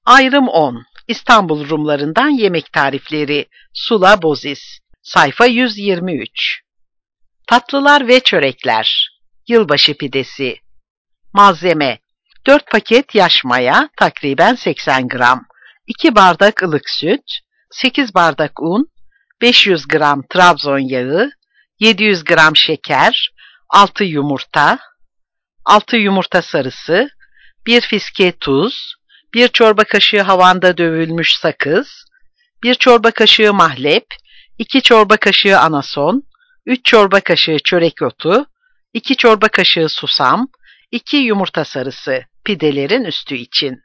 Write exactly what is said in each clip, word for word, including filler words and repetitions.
Ayrım on. İstanbul Rumlarından yemek tarifleri. Sula Bozis. Sayfa yüz yirmi üç. Tatlılar ve çörekler. Yılbaşı pidesi. Malzeme: dört paket yaş maya, takriben seksen gram, iki bardak ılık süt, sekiz bardak un, beş yüz gram Trabzon yağı, yedi yüz gram şeker, altı yumurta, altı yumurta sarısı, bir fiske tuz, bir çorba kaşığı havanda dövülmüş sakız, bir çorba kaşığı mahlep, iki çorba kaşığı anason, üç çorba kaşığı çörek otu, iki çorba kaşığı susam, iki yumurta sarısı pidelerin üstü için.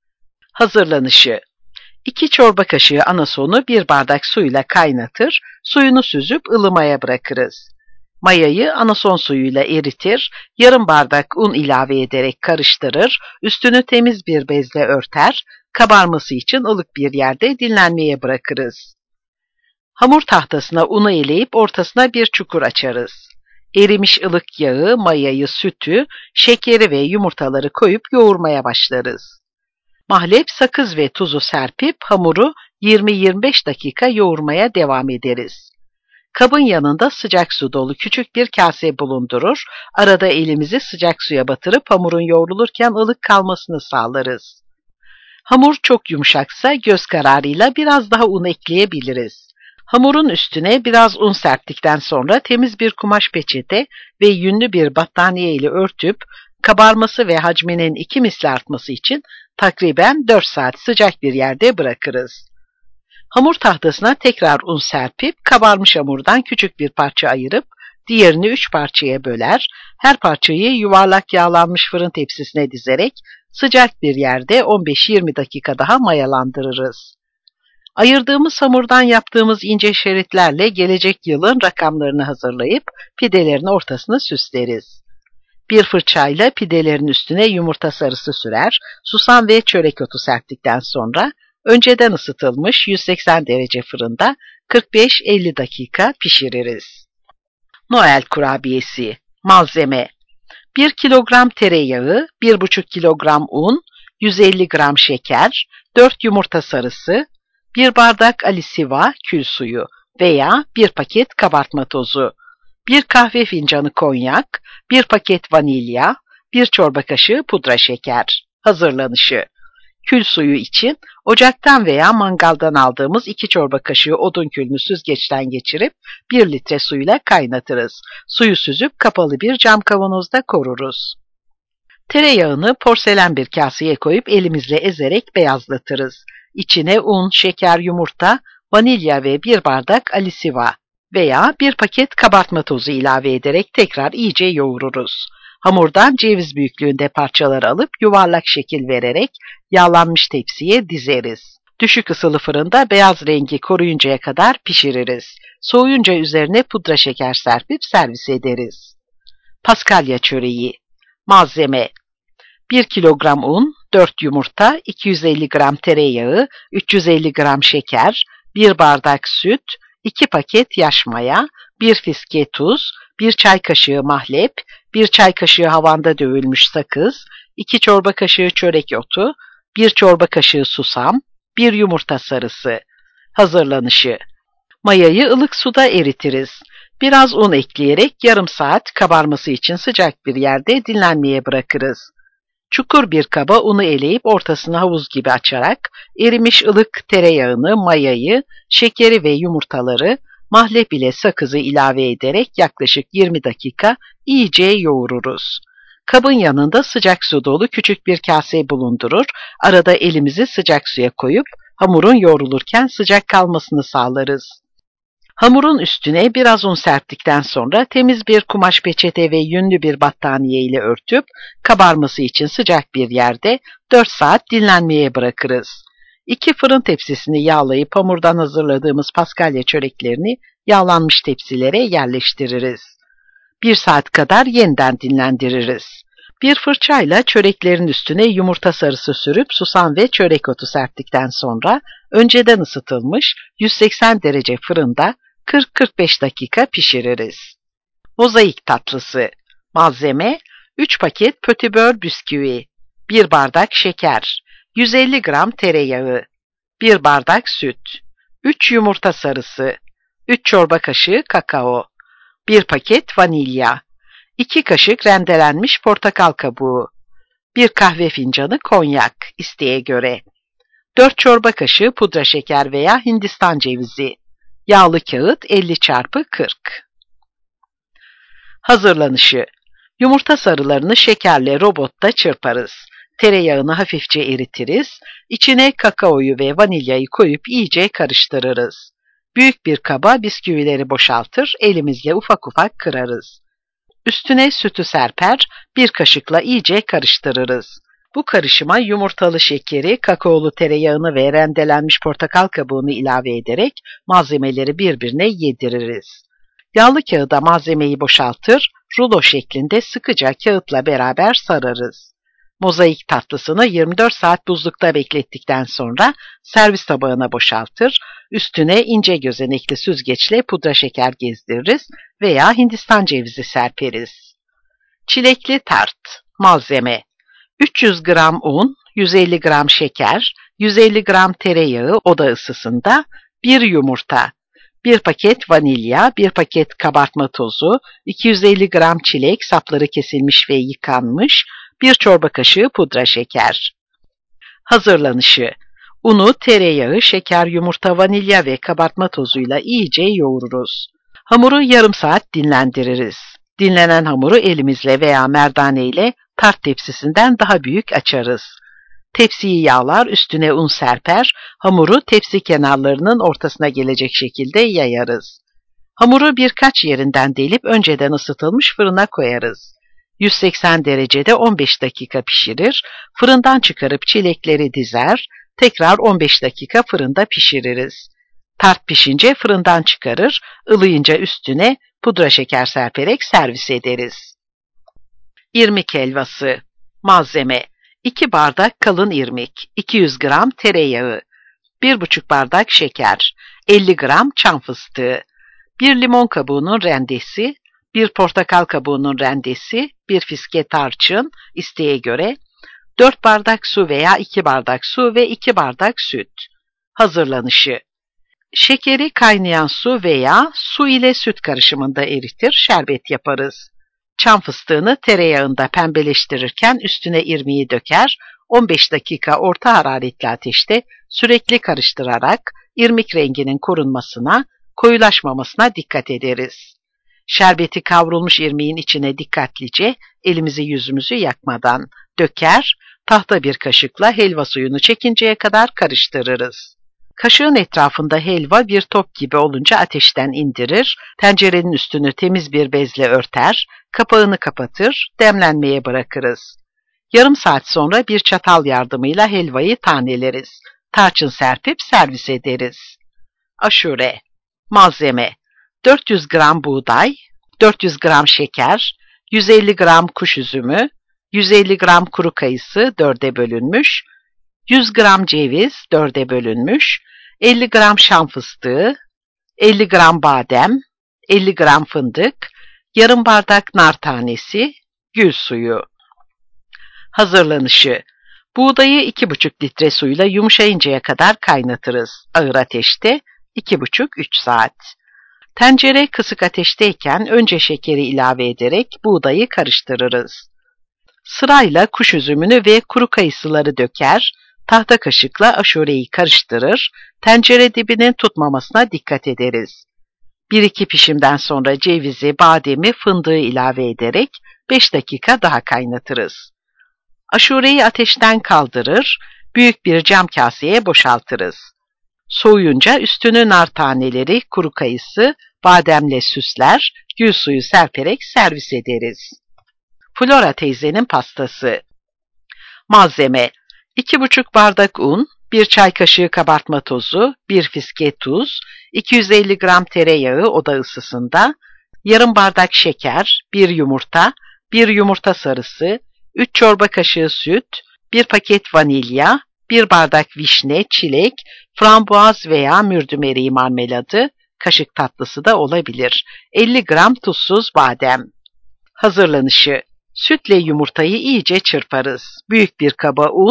Hazırlanışı: iki çorba kaşığı anasonu bir bardak suyla kaynatır, suyunu süzüp ılımaya bırakırız. Mayayı anason suyuyla eritir, yarım bardak un ilave ederek karıştırır, üstünü temiz bir bezle örter, kabarması için ılık bir yerde dinlenmeye bırakırız. Hamur tahtasına unu eleyip ortasına bir çukur açarız. Erimiş ılık yağı, mayayı, sütü, şekeri ve yumurtaları koyup yoğurmaya başlarız. Mahlep, sakız ve tuzu serpip hamuru yirmi yirmi beş dakika yoğurmaya devam ederiz. Kabın yanında sıcak su dolu küçük bir kase bulundurur, arada elimizi sıcak suya batırıp hamurun yoğrulurken ılık kalmasını sağlarız. Hamur çok yumuşaksa göz kararıyla biraz daha un ekleyebiliriz. Hamurun üstüne biraz un serptikten sonra temiz bir kumaş peçete ve yünlü bir battaniye ile örtüp kabarması ve hacminin iki misli artması için takriben dört saat sıcak bir yerde bırakırız. Hamur tahtasına tekrar un serpip kabarmış hamurdan küçük bir parça ayırıp diğerini üç parçaya böler, her parçayı yuvarlak yağlanmış fırın tepsisine dizerek sıcak bir yerde on beş yirmi dakika daha mayalandırırız. Ayırdığımız hamurdan yaptığımız ince şeritlerle gelecek yılın rakamlarını hazırlayıp pidelerin ortasını süsleriz. Bir fırçayla pidelerin üstüne yumurta sarısı sürer, susam ve çörek otu serptikten sonra önceden ısıtılmış yüz seksen derece fırında kırk beş elli dakika pişiririz. Noel kurabiyesi. Malzeme: bir kilogram tereyağı, bir buçuk kilogram un, yüz elli gram şeker, dört yumurta sarısı, bir bardak alisiva kül suyu veya bir paket kabartma tozu, bir kahve fincanı konyak, bir paket vanilya, bir çorba kaşığı pudra şeker. Hazırlanışı: kül suyu için ocaktan veya mangaldan aldığımız iki çorba kaşığı odun külünü süzgeçten geçirip bir litre suyla kaynatırız. Suyu süzüp kapalı bir cam kavanozda koruruz. Tereyağını porselen bir kaseye koyup elimizle ezerek beyazlatırız. İçine un, şeker, yumurta, vanilya ve bir bardak alisiva veya bir paket kabartma tozu ilave ederek tekrar iyice yoğururuz. Hamurdan ceviz büyüklüğünde parçalar alıp yuvarlak şekil vererek yağlanmış tepsiye dizeriz. Düşük ısılı fırında beyaz rengi koruyuncaya kadar pişiririz. Soğuyunca üzerine pudra şeker serpip servis ederiz. Paskalya çöreği. Malzeme: bir kilogram un, dört yumurta, iki yüz elli gram tereyağı, üç yüz elli gram şeker, bir bardak süt, iki paket yaş maya, bir fiske tuz, bir çay kaşığı mahlep, bir çay kaşığı havanda dövülmüş sakız, iki çorba kaşığı çörek otu, bir çorba kaşığı susam, bir yumurta sarısı. Hazırlanışı: mayayı ılık suda eritiriz. Biraz un ekleyerek yarım saat kabarması için sıcak bir yerde dinlenmeye bırakırız. Çukur bir kaba unu eleyip ortasını havuz gibi açarak erimiş ılık tereyağını, mayayı, şekeri ve yumurtaları mahlep ile sakızı ilave ederek yaklaşık yirmi dakika iyice yoğururuz. Kabın yanında sıcak su dolu küçük bir kase bulundurur, arada elimizi sıcak suya koyup hamurun yoğrulurken sıcak kalmasını sağlarız. Hamurun üstüne biraz un serptikten sonra temiz bir kumaş peçete ve yünlü bir battaniye ile örtüp kabarması için sıcak bir yerde dört saat dinlenmeye bırakırız. İki fırın tepsisini yağlayıp hamurdan hazırladığımız paskalya çöreklerini yağlanmış tepsilere yerleştiririz. Bir saat kadar yeniden dinlendiririz. Bir fırçayla çöreklerin üstüne yumurta sarısı sürüp susam ve çörek otu serptikten sonra önceden ısıtılmış yüz seksen derece fırında kırk kırk beş dakika pişiririz. Mozaik tatlısı. Malzeme: üç paket pötibör bisküvi, bir bardak şeker, yüz elli gram tereyağı, bir bardak süt, üç yumurta sarısı, üç çorba kaşığı kakao, bir paket vanilya, iki kaşık rendelenmiş portakal kabuğu, bir kahve fincanı konyak isteğe göre, dört çorba kaşığı pudra şeker veya Hindistan cevizi, yağlı kağıt elli çarpı kırk. Hazırlanışı: yumurta sarılarını şekerle robotta çırparız. Tereyağını hafifçe eritiriz. İçine kakaoyu ve vanilyayı koyup iyice karıştırırız. Büyük bir kaba bisküvileri boşaltır, elimizle ufak ufak kırarız. Üstüne sütü serper, bir kaşıkla iyice karıştırırız. Bu karışıma yumurtalı şekeri, kakaolu tereyağını ve rendelenmiş portakal kabuğunu ilave ederek malzemeleri birbirine yediririz. Yağlı kağıda malzemeyi boşaltır, rulo şeklinde sıkıca kağıtla beraber sararız. Mozaik tatlısını yirmi dört saat buzlukta beklettikten sonra servis tabağına boşaltır, üstüne ince gözenekli süzgeçle pudra şeker gezdiririz veya Hindistan cevizi serperiz. Çilekli tart. Malzeme: üç yüz gram un, yüz elli gram şeker, yüz elli gram tereyağı oda ısısında, bir yumurta, bir paket vanilya, bir paket kabartma tozu, iki yüz elli gram çilek sapları kesilmiş ve yıkanmış, bir çorba kaşığı pudra şeker. Hazırlanışı: unu, tereyağı, şeker, yumurta, vanilya ve kabartma tozuyla iyice yoğururuz. Hamuru yarım saat dinlendiririz. Dinlenen hamuru elimizle veya merdane ile tart tepsisinden daha büyük açarız. Tepsiyi yağlar, üstüne un serper, hamuru tepsi kenarlarının ortasına gelecek şekilde yayarız. Hamuru birkaç yerinden delip önceden ısıtılmış fırına koyarız. yüz seksen derecede on beş dakika pişirir, fırından çıkarıp çilekleri dizer, tekrar on beş dakika fırında pişiririz. Tart pişince fırından çıkarır, ılıyınca üstüne pudra şeker serperek servis ederiz. İrmik helvası. Malzeme: iki bardak kalın irmik, iki yüz gram tereyağı, bir buçuk bardak şeker, elli gram çam fıstığı, bir limon kabuğunun rendesi, bir portakal kabuğunun rendesi, bir fiske tarçın isteğe göre, dört bardak su veya iki bardak su ve iki bardak süt. Hazırlanışı: şekeri kaynayan su veya su ile süt karışımında eritir, şerbet yaparız. Çam fıstığını tereyağında pembeleştirirken üstüne irmiği döker, on beş dakika orta hararetli ateşte sürekli karıştırarak irmik renginin korunmasına, koyulaşmamasına dikkat ederiz. Şerbeti kavrulmuş irmiğin içine dikkatlice, elimizi yüzümüzü yakmadan döker, tahta bir kaşıkla helva suyunu çekinceye kadar karıştırırız. Kaşığın etrafında helva bir top gibi olunca ateşten indirir, tencerenin üstünü temiz bir bezle örter, kapağını kapatır, demlenmeye bırakırız. Yarım saat sonra bir çatal yardımıyla helvayı taneleriz. Tarçın serpip servis ederiz. Aşure. Malzeme: dört yüz gram buğday, dört yüz gram şeker, yüz elli gram kuş üzümü, yüz elli gram kuru kayısı dörde bölünmüş, yüz gram ceviz dörde bölünmüş, elli gram şam fıstığı, elli gram badem, elli gram fındık, yarım bardak nar tanesi, gül suyu. Hazırlanışı: buğdayı iki buçuk litre suyla yumuşayıncaya kadar kaynatırız. Ağır ateşte iki buçuk üç saat. Tencere kısık ateşteyken önce şekeri ilave ederek buğdayı karıştırırız. Sırayla kuş üzümünü ve kuru kayısıları döker, tahta kaşıkla aşureyi karıştırır, tencere dibinin tutmamasına dikkat ederiz. bir iki pişimden sonra cevizi, bademi, fındığı ilave ederek beş dakika daha kaynatırız. Aşureyi ateşten kaldırır, büyük bir cam kaseye boşaltırız. Soğuyunca üstünü nar taneleri, kuru kayısı, bademle süsler, gül suyu serperek servis ederiz. Flora teyzenin pastası. Malzeme: iki buçuk bardak un, bir çay kaşığı kabartma tozu, bir fiske tuz, iki yüz elli gram tereyağı oda ısısında, yarım bardak şeker, bir yumurta, bir yumurta sarısı, üç çorba kaşığı süt, bir paket vanilya, bir bardak vişne, çilek, frambuaz veya mürdümeri marmeladı, kaşık tatlısı da olabilir, elli gram tuzsuz badem. Hazırlanışı: sütle yumurtayı iyice çırparız. Büyük bir kaba un,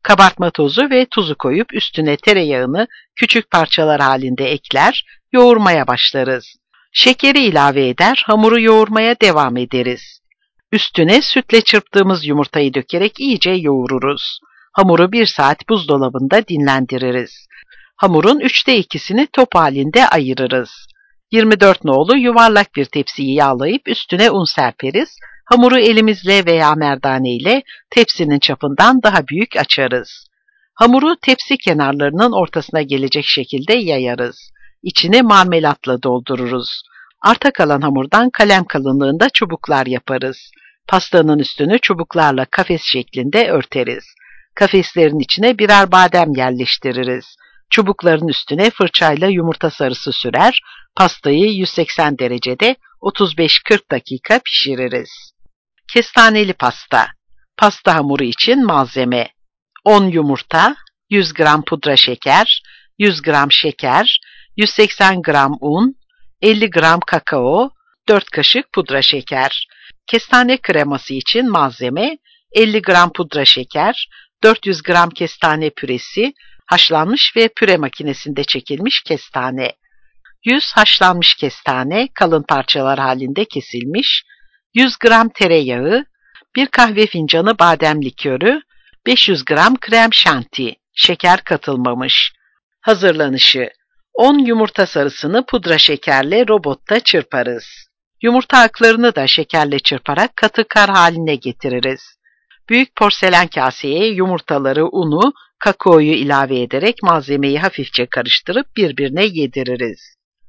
Kabartma tozu ve tuzu koyup üstüne tereyağını küçük parçalar halinde ekler, yoğurmaya başlarız. Şekeri ilave eder, hamuru yoğurmaya devam ederiz. Üstüne sütle çırptığımız yumurtayı dökerek iyice yoğururuz. Hamuru bir saat buzdolabında dinlendiririz. Hamurun üçte ikisini top halinde ayırırız. yirmi dört nolu yuvarlak bir tepsiyi yağlayıp üstüne un serperiz. Hamuru elimizle veya merdane ile tepsinin çapından daha büyük açarız. Hamuru tepsi kenarlarının ortasına gelecek şekilde yayarız. İçini marmelatla doldururuz. Arta kalan hamurdan kalem kalınlığında çubuklar yaparız. Pastanın üstünü çubuklarla kafes şeklinde örteriz. Kafeslerin içine birer badem yerleştiririz. Çubukların üstüne fırçayla yumurta sarısı sürer, pastayı yüz seksen derecede otuz beş kırk dakika pişiririz. Kestaneli pasta. Pasta hamuru için malzeme: on yumurta, yüz gram pudra şeker, yüz gram şeker, yüz seksen gram un, elli gram kakao, dört kaşık pudra şeker. Kestane kreması için malzeme: elli gram pudra şeker, dört yüz gram kestane püresi, haşlanmış ve püre makinesinde çekilmiş kestane, yüz haşlanmış kestane kalın parçalar halinde kesilmiş, yüz gram tereyağı, bir kahve fincanı badem likörü, beş yüz gram krem şanti, şeker katılmamış. Hazırlanışı: on yumurta sarısını pudra şekerle robotta çırparız. Yumurta aklarını da şekerle çırparak katı kar haline getiririz. Büyük porselen kaseye yumurtaları, unu, kakaoyu ilave ederek malzemeyi hafifçe karıştırıp birbirine yediririz.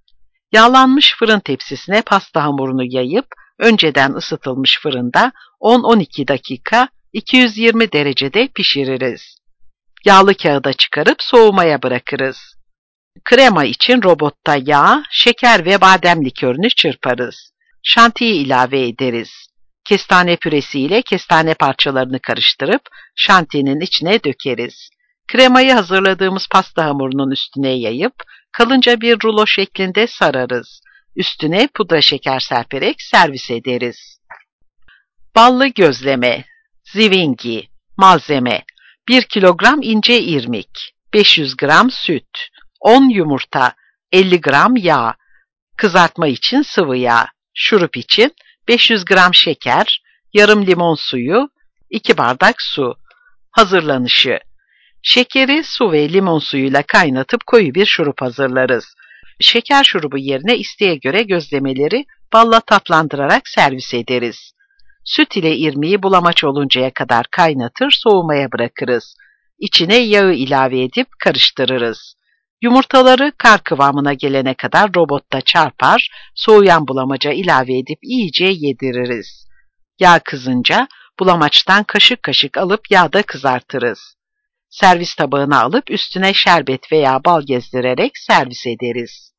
Yağlanmış fırın tepsisine pasta hamurunu yayıp önceden ısıtılmış fırında on on iki dakika iki yüz yirmi derecede pişiririz. Yağlı kağıda çıkarıp soğumaya bırakırız. Krema için robotta yağ, şeker ve badem likörünü çırparız. Şantiyi ilave ederiz. Kestane püresi ile kestane parçalarını karıştırıp şantinin içine dökeriz. Kremayı hazırladığımız pasta hamurunun üstüne yayıp kalınca bir rulo şeklinde sararız. Üstüne pudra şeker serperek servis ederiz. Ballı gözleme. Zivingi. Malzeme: bir kilogram ince irmik, beş yüz gram süt, on yumurta, elli gram yağ, kızartma için sıvı yağ, şurup için beş yüz gram şeker, yarım limon suyu, iki bardak su. Hazırlanışı: şekeri su ve limon suyuyla kaynatıp koyu bir şurup hazırlarız. Şeker şurubu yerine isteğe göre gözlemeleri balla tatlandırarak servis ederiz. Süt ile irmiği bulamaç oluncaya kadar kaynatır, soğumaya bırakırız. İçine yağı ilave edip karıştırırız. Yumurtaları kar kıvamına gelene kadar robotta çarpar, soğuyan bulamaca ilave edip iyice yediririz. Yağ kızınca bulamaçtan kaşık kaşık alıp yağda kızartırız. Servis tabağına alıp üstüne şerbet veya bal gezdirerek servis ederiz.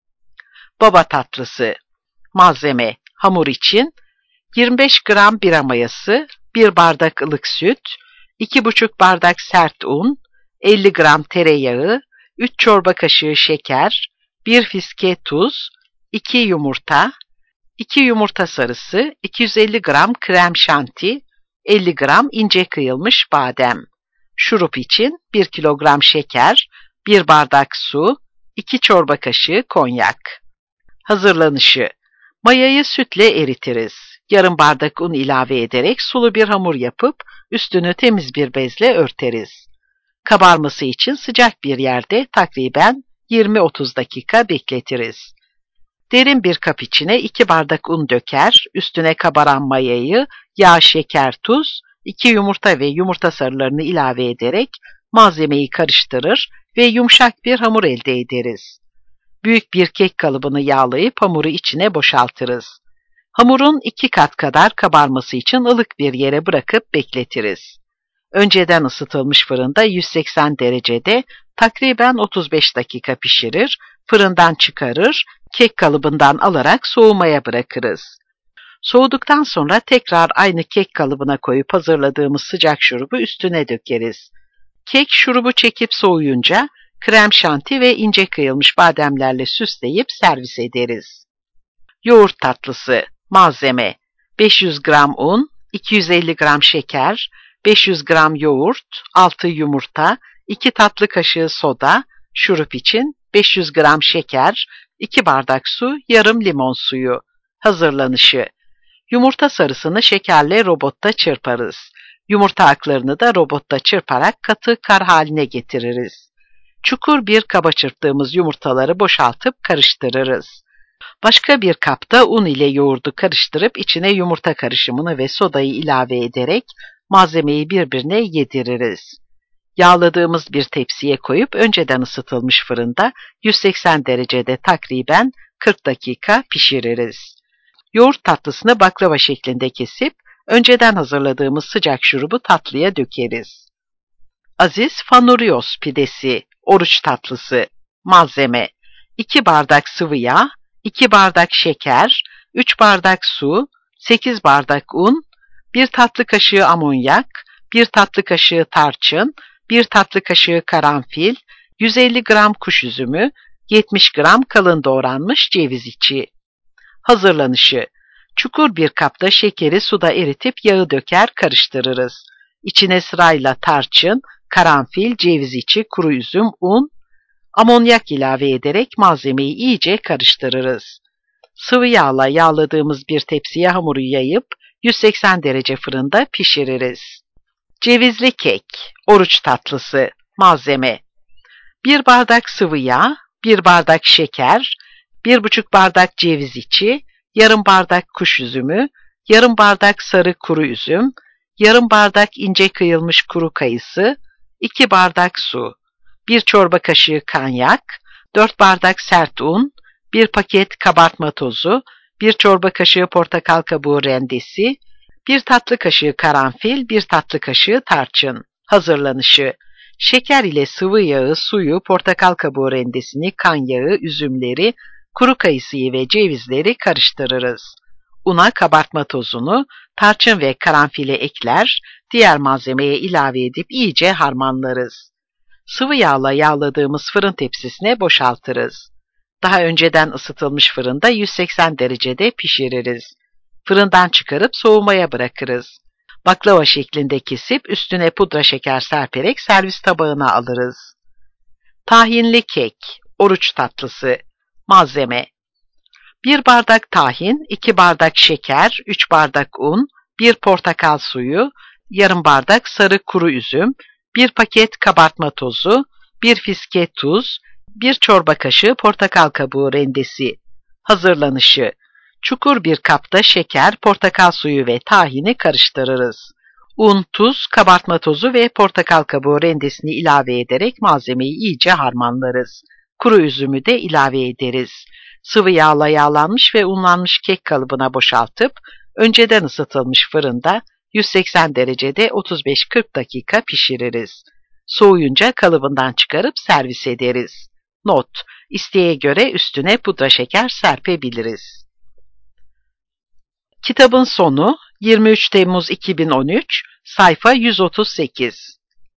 Baba tatlısı. Malzeme: hamur için yirmi beş gram bira mayası, bir bardak ılık süt, iki buçuk bardak sert un, elli gram tereyağı, üç çorba kaşığı şeker, bir fiske tuz, iki yumurta, iki yumurta sarısı, iki yüz elli gram krem şanti, elli gram ince kıyılmış badem. Şurup için bir kilogram şeker, bir bardak su, iki çorba kaşığı konyak. Hazırlanışı: mayayı sütle eritiriz. Yarım bardak un ilave ederek sulu bir hamur yapıp üstünü temiz bir bezle örteriz. Kabarması için sıcak bir yerde takriben yirmi otuz dakika bekletiriz. Derin bir kap içine iki bardak un döker, üstüne kabaran mayayı, yağ, şeker, tuz, iki yumurta ve yumurta sarılarını ilave ederek malzemeyi karıştırır ve yumuşak bir hamur elde ederiz. Büyük bir kek kalıbını yağlayıp hamuru içine boşaltırız. Hamurun iki kat kadar kabarması için ılık bir yere bırakıp bekletiriz. Önceden ısıtılmış fırında yüz seksen derecede takriben otuz beş dakika pişirir, fırından çıkarır, kek kalıbından alarak soğumaya bırakırız. Soğuduktan sonra tekrar aynı kek kalıbına koyup hazırladığımız sıcak şurubu üstüne dökeriz. Kek şurubu çekip soğuyunca krem şanti ve ince kıyılmış bademlerle süsleyip servis ederiz. Yoğurt tatlısı. Malzeme: beş yüz gram un, iki yüz elli gram şeker, beş yüz gram yoğurt, altı yumurta, iki tatlı kaşığı soda, şurup için beş yüz gram şeker, iki bardak su, yarım limon suyu. Hazırlanışı: yumurta sarısını şekerle robotta çırparız. Yumurta aklarını da robotta çırparak katı kar haline getiririz. Çukur bir kaba çırptığımız yumurtaları boşaltıp karıştırırız. Başka bir kapta un ile yoğurdu karıştırıp içine yumurta karışımını ve sodayı ilave ederek malzemeyi birbirine yediririz. Yağladığımız bir tepsiye koyup önceden ısıtılmış fırında yüz seksen derecede takriben kırk dakika pişiririz. Yoğurt tatlısını baklava şeklinde kesip önceden hazırladığımız sıcak şurubu tatlıya dökeriz. Aziz Fanurios pidesi, oruç tatlısı. Malzeme: iki bardak sıvı yağ, iki bardak şeker, üç bardak su, sekiz bardak un, bir tatlı kaşığı amonyak, bir tatlı kaşığı tarçın, bir tatlı kaşığı karanfil, yüz elli gram kuş üzümü, yetmiş gram kalın doğranmış ceviz içi. Hazırlanışı: çukur bir kapta şekeri suda eritip yağı döker karıştırırız. İçine sırayla tarçın, karanfil, ceviz içi, kuru üzüm, un, amonyak ilave ederek malzemeyi iyice karıştırırız. Sıvı yağla yağladığımız bir tepsiye hamuru yayıp yüz seksen derece fırında pişiririz. Cevizli kek, oruç tatlısı. Malzeme: bir bardak sıvı yağ, bir bardak şeker, bir buçuk bardak ceviz içi, yarım bardak kuş üzümü, yarım bardak sarı kuru üzüm, yarım bardak ince kıyılmış kuru kayısı, iki bardak su, bir çorba kaşığı kanyak, dört bardak sert un, bir paket kabartma tozu, bir çorba kaşığı portakal kabuğu rendesi, bir tatlı kaşığı karanfil, bir tatlı kaşığı tarçın. Hazırlanışı: şeker ile sıvı yağı, suyu, portakal kabuğu rendesini, kan yağı, üzümleri, kuru kayısıyı ve cevizleri karıştırırız. Una kabartma tozunu, tarçın ve karanfili ekler, diğer malzemeye ilave edip iyice harmanlarız. Sıvı yağla yağladığımız fırın tepsisine boşaltırız. Daha önceden ısıtılmış fırında yüz seksen derecede pişiririz. Fırından çıkarıp soğumaya bırakırız. Baklava şeklinde kesip üstüne pudra şeker serperek servis tabağına alırız. Tahinli kek, oruç tatlısı. Malzeme: bir bardak tahin, iki bardak şeker, üç bardak un, bir portakal suyu, yarım bardak sarı kuru üzüm, bir paket kabartma tozu, bir fiske tuz, bir çorba kaşığı portakal kabuğu rendesi. Hazırlanışı: çukur bir kapta şeker, portakal suyu ve tahini karıştırırız. Un, tuz, kabartma tozu ve portakal kabuğu rendesini ilave ederek malzemeyi iyice harmanlarız. Kuru üzümü de ilave ederiz. Sıvı yağla yağlanmış ve unlanmış kek kalıbına boşaltıp önceden ısıtılmış fırında yüz seksen derecede otuz beş kırk dakika pişiririz. Soğuyunca kalıbından çıkarıp servis ederiz. Not: İsteğe göre üstüne pudra şeker serpebiliriz. Kitabın sonu yirmi üç Temmuz iki bin on üç, sayfa yüz otuz sekiz.